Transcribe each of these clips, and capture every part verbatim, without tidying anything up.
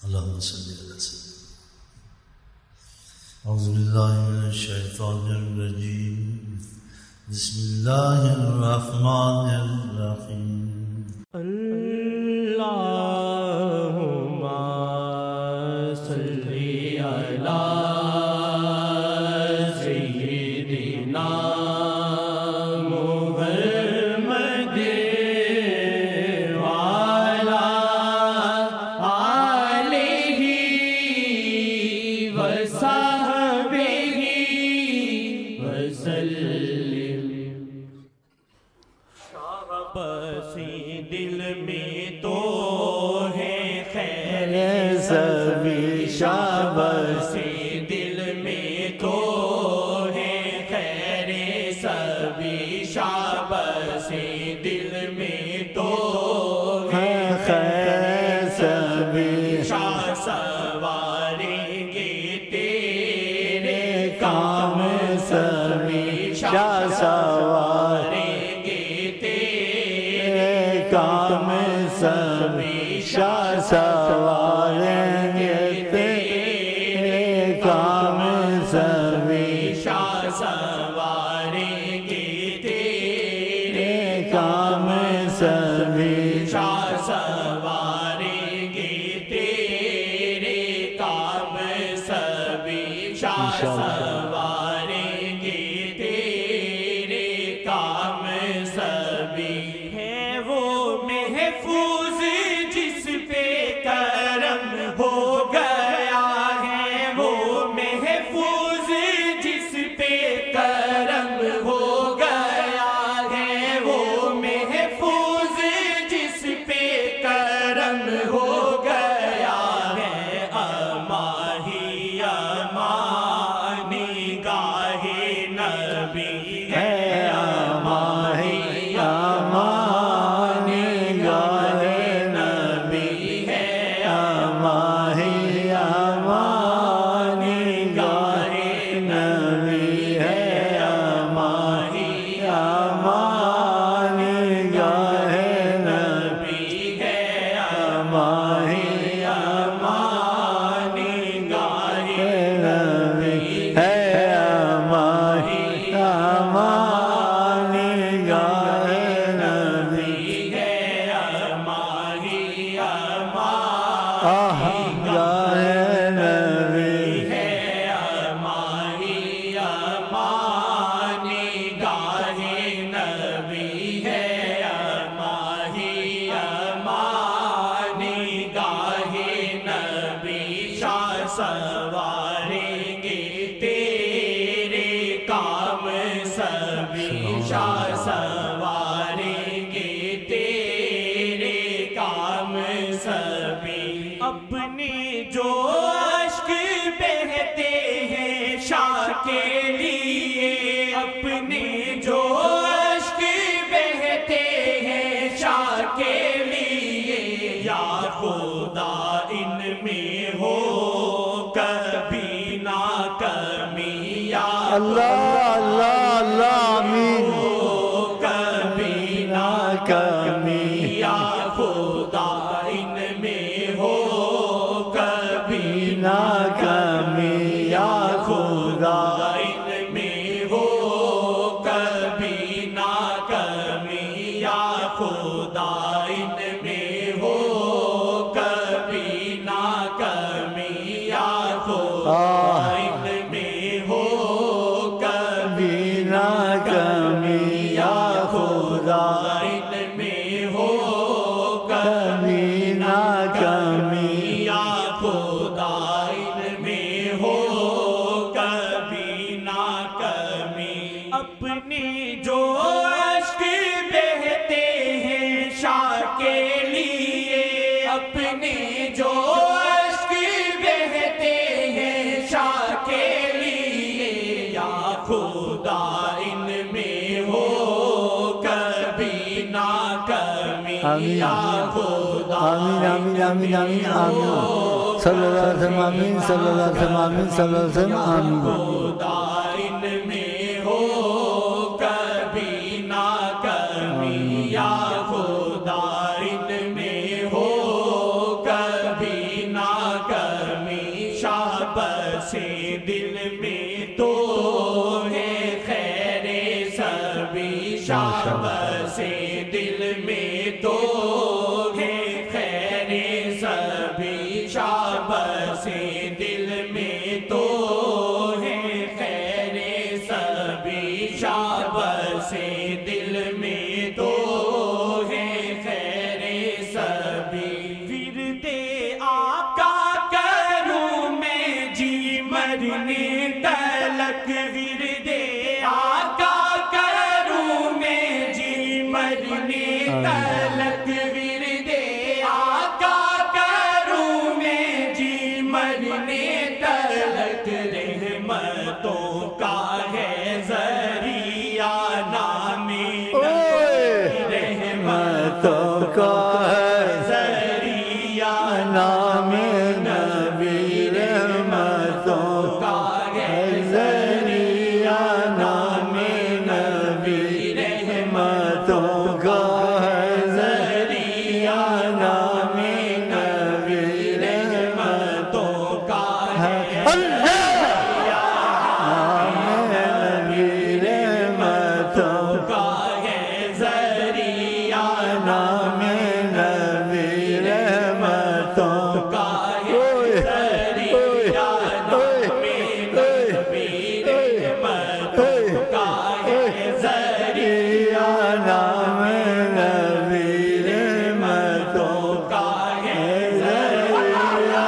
اللهم صل على سيدنا. أعوذ بالله من الشيطان الرجيم. بسم الله الرحمن الرحيم. اللهم صل على سيدنا محمد وعلى آله وصحبه وسلم. بسی دل میں تو ہے خیر سبھی شابسی دل میں تو ہے خیر سبھی شابسی دل میں تو ہے خیر سبھی شاہ سواریں گے تیرے کام سبھی شاہ سواریں کام سبھی شاہ سواریں گے تیرے کام سبھی شاہ سواریں گے تیرے کام سبھی شاہ سواریں گے تیرے کام سبھی شاہ سواریں گے تیرے کام سبھی. محفوظ جس پہ کرم ہو گیا ہے وہ محفوظ جس پہ کرم ہو گیا ہے وہ محفوظ جس پہ کرم ہو گیا ہے. اماہی امانی گاہ نبی ہے اماہی امانی گاہ نبی ہے اماہی امانی گاہ نبی ہے اماہی امانی گاہ نبی ہے اماہی امانی گاہ نبی ہے اماہی امانی گاہ نبی ہے اماہی امانی گاہ نبی ہے اماہی امانی گاہ نبی ہے اماہی امانی گاہ نبی. شاہ سواریں گے تیرے کام سبھی شاہ سواریں گے تیرے کام سبھی. اپنے جو اشک بہتے ہیں شاہ کے لیے اپنے جو اشک بہتے ہیں شاہ کے لیے یا خدا ان میں ہو کبھی نہ کمی یا اللہ اللہ اللہ آمین. کبھی نہ کمی یا خدا ان میں ہو کبھی نہ کمی یا خدا ان میں ہو کبھی نہ کمی یا خدا ان میں ہو کبھی نہ کمی یا خدا ان میں ہو کبھی نہ کمی یا خدا ان میں ہو کبھی نہ کمی یا خدا ان میں ہو کبھی نہ کمی. اپنے جو اشک بہتے ہیں شاہ کے لیے اپنے جو اشک بہتے ہیں شاہ کے لیے یا خدا ان میں ہو کبھی نہ کمی یا خدا آمین آمین آمین آمین آمین. صلی اللہ علیہ وسلم آمین صلی اللہ علیہ وسلم آمین صلی اللہ علیہ وسلم آمین. خدا ان میں ہو کبھی نہ کمی یا خدا ان میں ہو کبھی نہ بسے دل میں تو ہے خیر سبھی شاہ بسے دل میں تو ہے خیر سبھی شاہ بسے دل میں تو ہے خیر سبھی شاہ بسے دل میں تو ہے خیر سبھی ورد آقا کروں میں جی مرنے تلک ورد آقا کروں میں جی مرنے تلک ورد آقا کروں میں جی مرنے تلک رحمتوں کا ہے ذریعہ نام رحمتوں کا ہے ذریعہ نام نبی رحمتوں کا ہے ذریعہ نام نبی رحمتوں کا ہے ذریعہ نام نبی رحمتوں کا ہے نام نبی رحمتوں کا ہے ذریعہ نام نبی رحمتوں کا ہے ذریعہ نام نبی رحمتوں کا ہے ذریعہ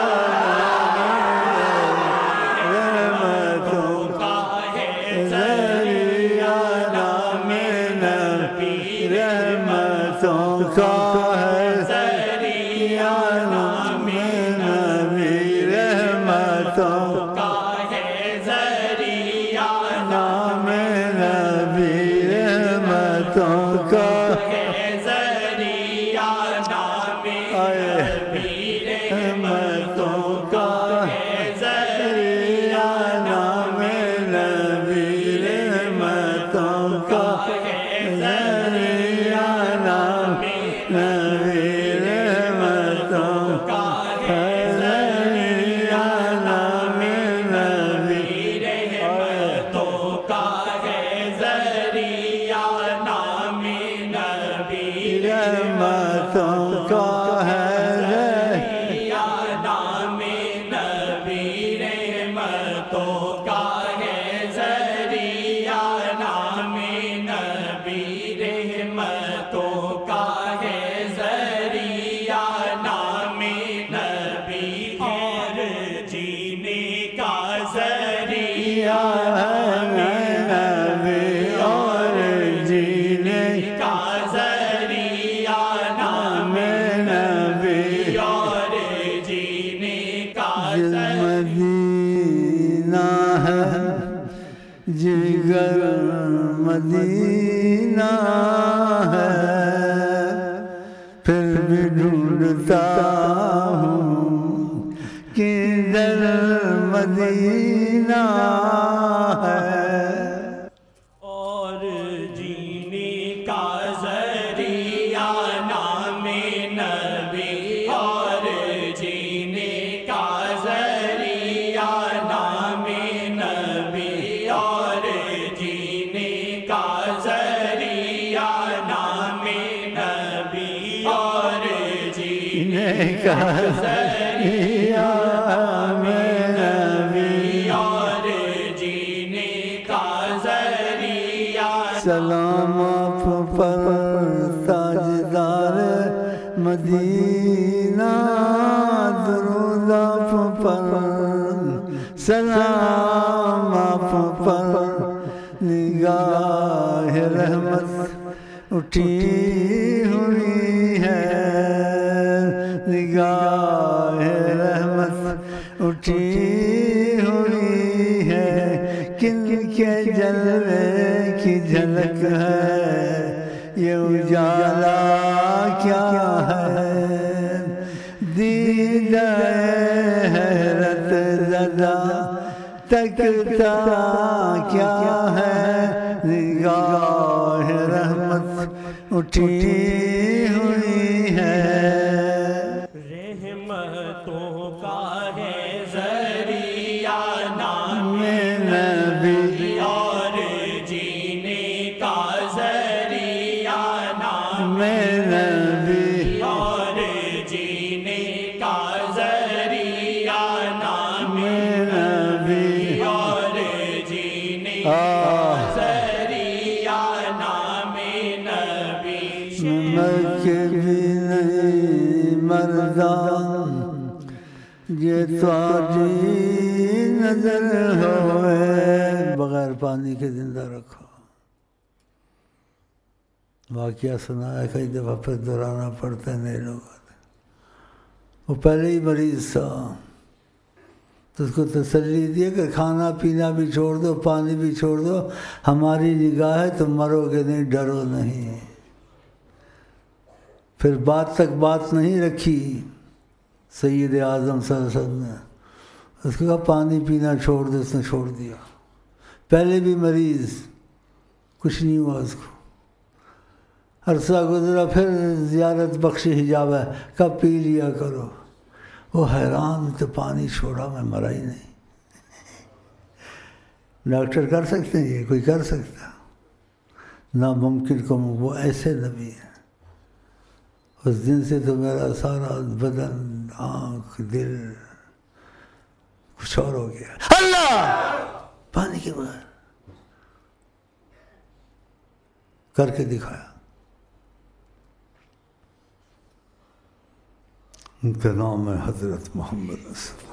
رحمتوں کا ہے ذریعہ نام نبی رحمتوں کا ہے ذریعہ نام نبی رحمتوں کا ہے ذریعہ نام نبی رحمتوں کا ہے ذریعہ نام نبی رحمتوں کا ہے ذریعہ نام نبی رحمتوں کا ہے ذریعہ نام نبی رحمتوں کا ہے ذریعہ نام نبی رحمتوں کا ہے ذریعہ نام نبی رحمتوں کا ہے ذریعہ نام نبی رحمتوں کا ہے ذریعہ نام نبی رحمتوں کا ہے ذریعہ نام نبی اور جینے کا ذریعہ نبی اور جینے کا ذریعہ نام نبی اور جینے کا مدینہ ہے جگر مدینہ ہے پھر بھی ڈھونڈتا ہوں کدھر مدینہ ہے اور جینے کا ذریعہ نام نبی اور جینے کا ذریعہ نام نبی اور جینے کا ذریعہ نام نبی اور جینے کا ذریعہ میں نبی اور جینے کا ذریعہ سلام آپ پر تاجدار مدینہ درود آپ پر سلام آپ پر نگاہ رحمت اٹھی ہوئی ہے نگاہ رحمت اٹھی ہوئی ہے کن کے جلوے کی جھلک ہے یہ اجالا کیا ہے دیدہ حیرت زدہ تکتا کیا ہے نگاہ رحمت اٹھی ہوئی ہے رحمتوں کا ہے ذریعہ یہ تواجی نظر ہوئے بغیر پانی کے زندہ رکھو. واقعہ سنایا کئی دفعہ پھر دہرانا پڑتا ہے نئے لوگوں. وہ پہلے ہی مریض تھا تو اس کو تسلی دی کہ کھانا پینا بھی چھوڑ دو، پانی بھی چھوڑ دو، ہماری نگاہ ہے تم مرو گے نہیں، ڈرو نہیں. پھر بات تک بات نہیں رکھی سید اعظم صلی اللہ علیہ وسلم نے، اس کو کہا پانی پینا چھوڑ دو، اس نے چھوڑ دیا. پہلے بھی مریض، کچھ نہیں ہوا اس کو. عرصہ گزرا پھر زیارت بخش حجاب ہے، کب پی لیا کرو. وہ حیران تو پانی چھوڑا میں مرا ہی نہیں. ڈاکٹر کر سکتے ہیں یہ؟ کوئی کر سکتا؟ ناممکن کو وہ ایسے نبی ہیں. اس دن سے تو میرا سارا بدن، آنکھ، دل کچھ اور ہو گیا. اللہ پانی کے بغیر کر کے دکھایا. ان کا نام ہے حضرت محمد رسول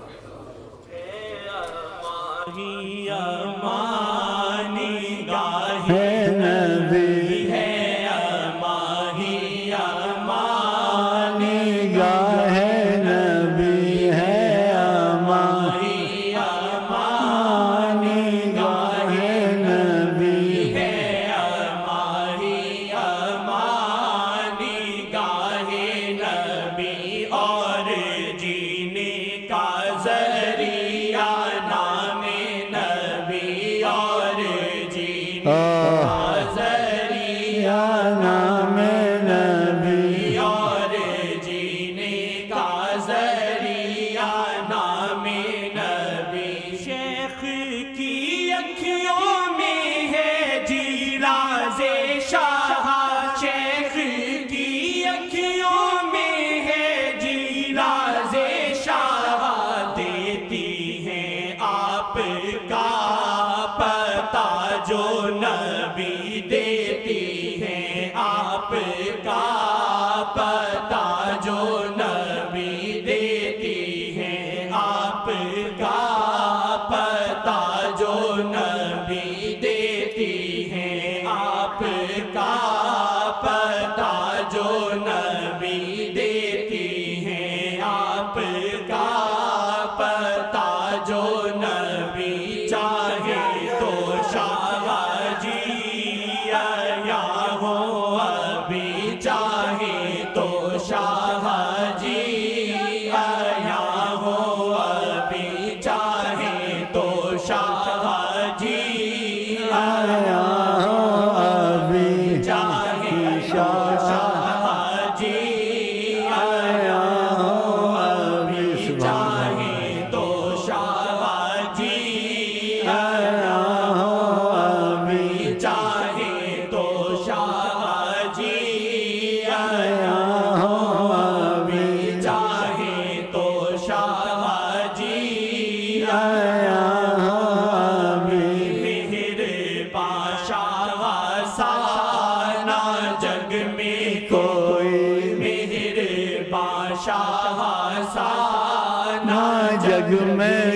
جگ میں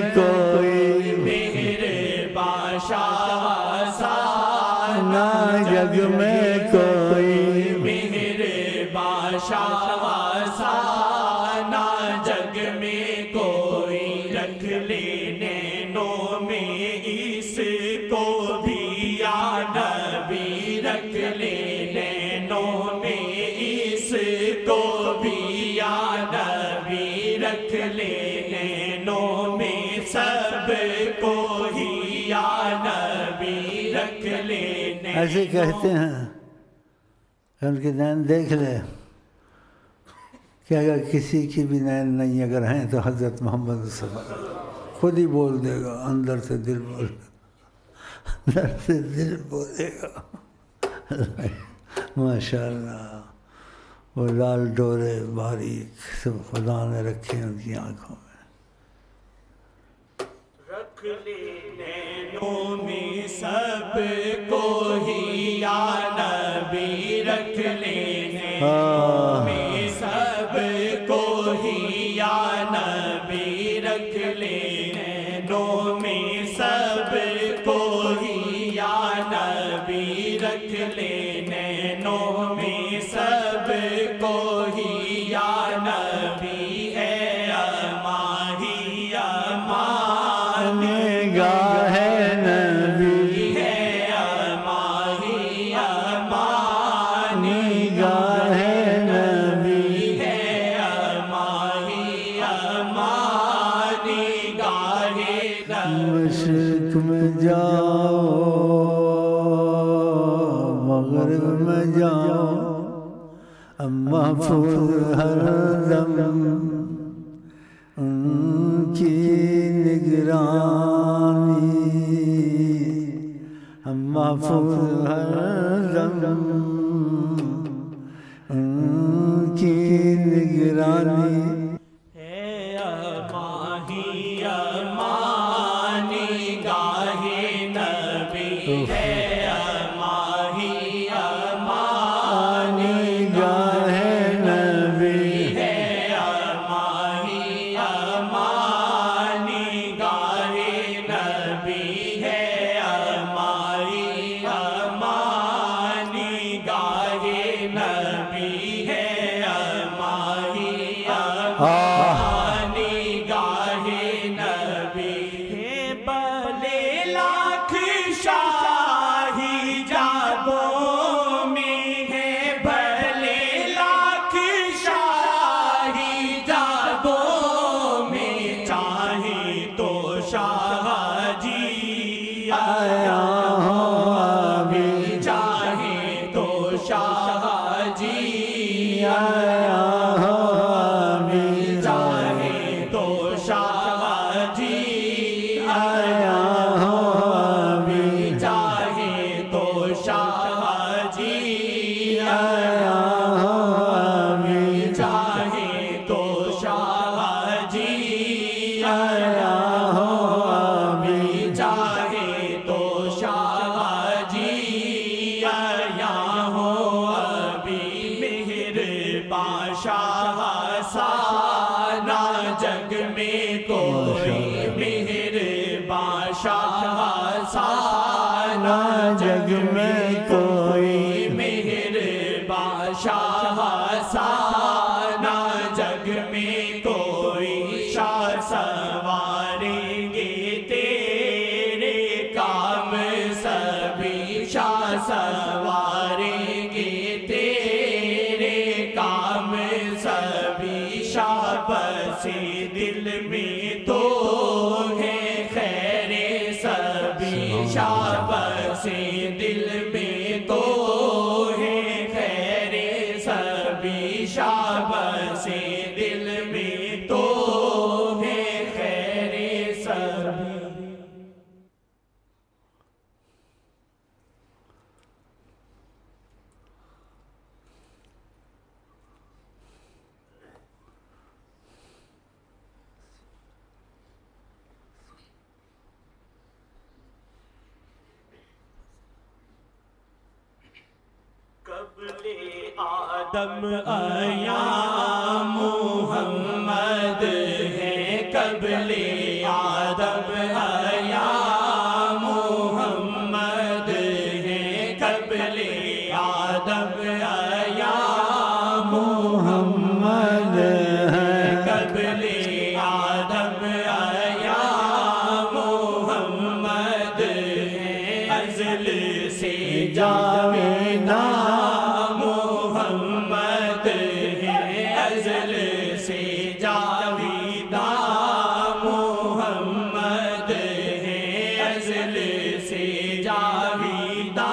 کوئی میرے بادشاہ سا، نہ جگ میں کوئی میرے بادشاہ سا، نہ جگ میں کوئی. رکھ لینے نو میں اس کو بھی یا نبی، رکھ لینے نو میں اس کو بھی یا نبی، رکھ لینے نو میں سب کو ہی یا نبی، رکھ لینے. ایسے کہتے ہیں ان کے نین دیکھ لے کہ اگر کسی کی بھی نین نہیں اگر ہیں تو حضرت محمد صلی اللہ علیہ وسلم خود ہی بول دے گا، اندر سے دل بول اندر سے دل بولے گا. ماشاء اللہ وہ لال ڈورے باریک سب خدا نے رکھے ان کی آنکھوں میں. رکھ لینے نو میں سب کو ہی یا نبی، رکھ لینے نو میں سب کو ہی یا نبی، رکھ لے نینوں میں سب کو ہی یا نبی رکھ لے نینوں میں سب کو ہی یا نبی ہے ماہی امان نگاہ نبی ہے ماہی امان نگاہ نبی ہے ماہی امان نگاہ مشرق میں جاؤ مغرب میں جاؤ محفوظ ہر دم ان کی نگرانی ہم محفوظ ہر دم ان کی نگرانی ہے ماہی امان نگاہ نبی ہے ماہی امان نگاہ نبی ہے ماہی امان نگاہ نبی ہے ماہی امان نگاہ نبی ہے ماہی امان نگاہ نبی ہے بھلے لاکھ شاہی جادوں میں ہے بھلے لاکھ شاہی جادوں میں چاہے تو شاہ جی آیا ہوں ابھی چاہے تو شاہ جی آیا ہوں ابھی چاہے تو شاہ جی آیا ہوں ابھی چاہے تو شاہ جی آیا ہوں ابھی چاہے تو شاہ جی آیا ہوں ابھی چاہے تو شاہ جی آیا ہوں ابھی مہر بادشاہ سانا جگ میں کوئی مہر بادشاہ سانا جگ میں کوئی مہر بادشاہ سانا جگ میں کوئی شاہ سواریں گے تیرے کام سبھی شاہ سواریں گے تیرے کام سبھی شاہ بسی دل میں تو ہے خیر سبھی شاہ بسی دل میں تو ہے خیر سبھی شاہ بسی دل میں تو ہے خیر سبھی قبل آدم آیا محمد ہے قبل آدم آیا محمد ہے قبل آدم آیا محمد ہے قبل آدم آیا محمد ہے ازل سے جاویدہ محمد ہے ازل سے جاویدہ محمد ہے ازل سے جاویدہ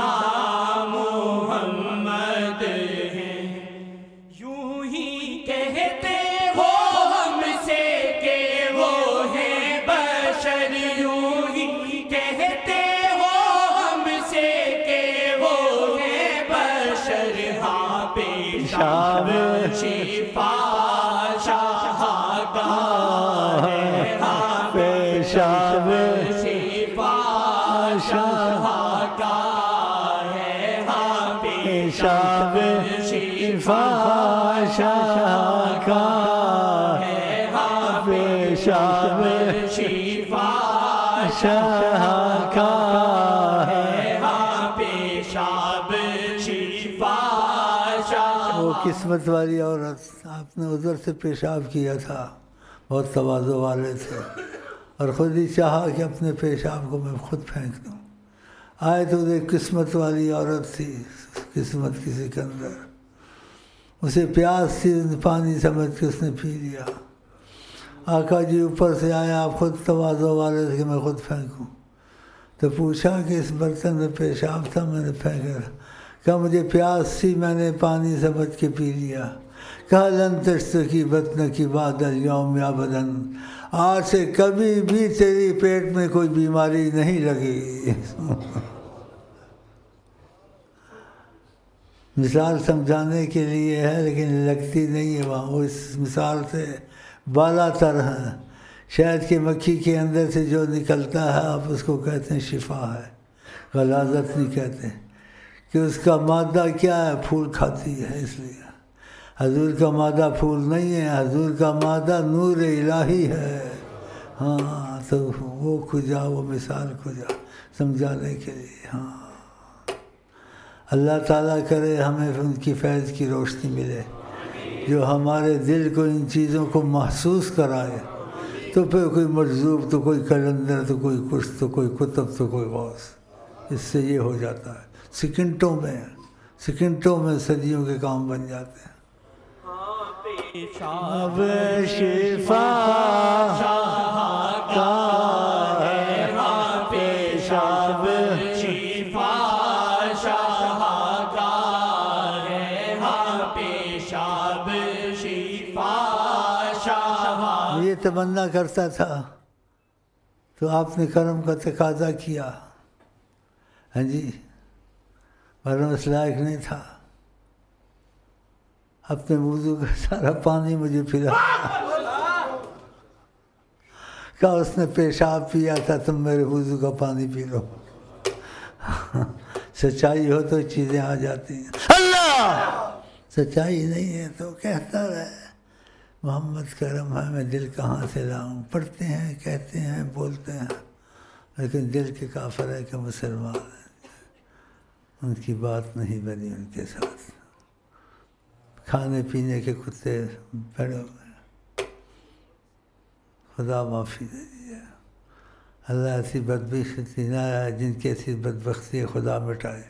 محمد ہے یوں ہی کہتے ہو ہم سے کہ وہ ہے بشر یوں ہی کہتے ہو ہم سے کہ وہ ہے بشر ہاں پیشاب شفا شاہ کا ہے ہاں پیشاب شفا شاہ کا ہے ہاں پیشاب شفا شاہ کا ہے ہاں پیشاب پیشاب شفا شاہ کا ہے ہاں پیشاب شفا شاہ وہ قسمت والی عورت آپ نے ادھر سے پیشاب کیا تھا، بہت تواضع والے تھے، اور خود ہی چاہا کہ اپنے پیشاب کو میں خود پھینک دوں۔ آئے تو ایک قسمت والی عورت تھی، قسمت کی سکندر، اسے پیاس تھی، پانی سمجھ کے اس نے پی لیا۔ آقا جی اوپر سے آئے، آپ خود تواضع والے تھے کہ میں خود پھینکوں، تو پوچھا کہ اس برتن میں پیشاب تھا، میں نے پھینکا۔ کہا مجھے پیاس تھی، میں نے پانی سمجھ کے پی لیا۔ کہا لن تشتکی بطنکی بعد الیوم ابداً، آج سے کبھی بھی تیری پیٹ میں کوئی بیماری نہیں لگی۔ مثال سمجھانے کے لیے ہے لیکن لگتی نہیں ہے وہاں، وہ اس مثال سے بالا تر ہیں۔ شہد کی مکھی کے اندر سے جو نکلتا ہے آپ اس کو کہتے ہیں شفا ہے، غلاظت نہیں کہتے، کہ اس کا مادہ کیا ہے، پھول کھاتی ہے۔ اس لیے حضور کا مادہ پھول نہیں ہے، حضور کا مادہ نور الہی ہے۔ ہاں تو وہ کھجا، وہ مثال کھجا سمجھانے کے لیے۔ ہاں اللہ تعالیٰ کرے ہمیں ان کی فیض کی روشنی ملے جو ہمارے دل کو ان چیزوں کو محسوس کرائے، تو پھر کوئی مجذوب تو کوئی کلندر تو کوئی کچھ تو کوئی کتب تو کوئی غوث، اس سے یہ ہو جاتا ہے، سیکنڈوں میں سیکنڈوں میں صدیوں کے کام بن جاتے ہیں۔ پیشاب شفا شاہ کا ہے ہاں پیشاب شفا شاہ کا ہے ہاں پیشاب شفا شاہ۔ یہ تمنا کرتا تھا تو آپ نے کرم کا تقاضا کیا، ہاں جی، ورنہ اس لائق نہیں تھا۔ اپنے وضو کا سارا پانی مجھے پلا، کہا اس نے پیشاب پیا تھا، تم میرے وضو کا پانی پی لو۔ سچائی ہو تو چیزیں آ جاتی ہیں، اللہ سچائی نہیں ہے تو کہتا رہے محمد کرم ہے، میں دل کہاں سے لاؤں۔ پڑھتے ہیں، کہتے ہیں، بولتے ہیں، لیکن دل کے کافر ہے کہ مسلمان ہیں، ان کی بات نہیں بنی ان کے ساتھ۔ کھانے پینے کے کتے بڑے ہوئے، خدا معافی دے دیجیے۔ اللہ ایسی بدبختی نہ آئے جن کی ایسی بدبختی خدا مٹائے۔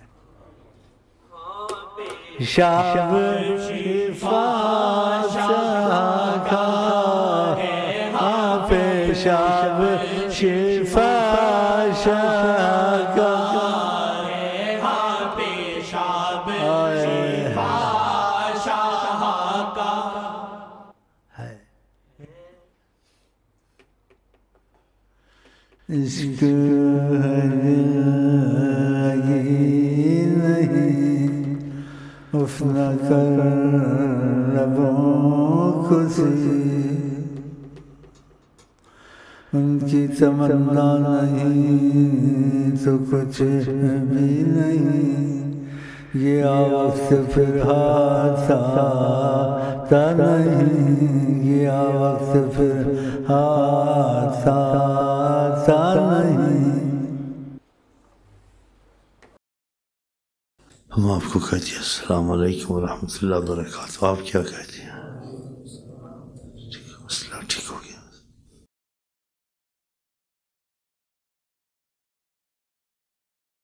شاب شفا شاہ کا ہے ہاں پیشاب شفا شاہ کا ہے ہاں پیشاب شفا شاہ کا ہے۔ عشق نہیں اف نہ کر لبوں کو سی، ان کی تمنا نہیں تو کچھ بھی نہیں، یہ وقت پھر ہاتھ آتا نہیں، یہ وقت پھر ہاتھ آتا نہیں۔ ہم آپ کو کہتے ہیں السلام علیکم ورحمۃ اللہ وبرکاتہ، آپ کیا کہتے ہیں؟